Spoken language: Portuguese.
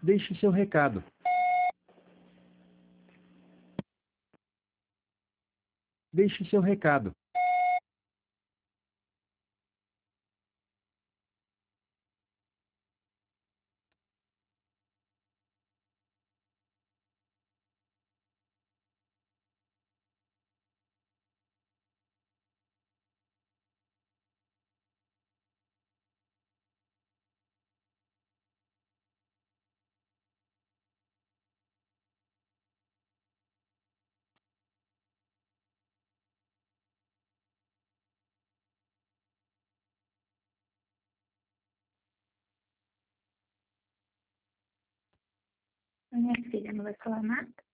Deixe seu recado. Deixe seu recado. Minha filha, não vai falar nada?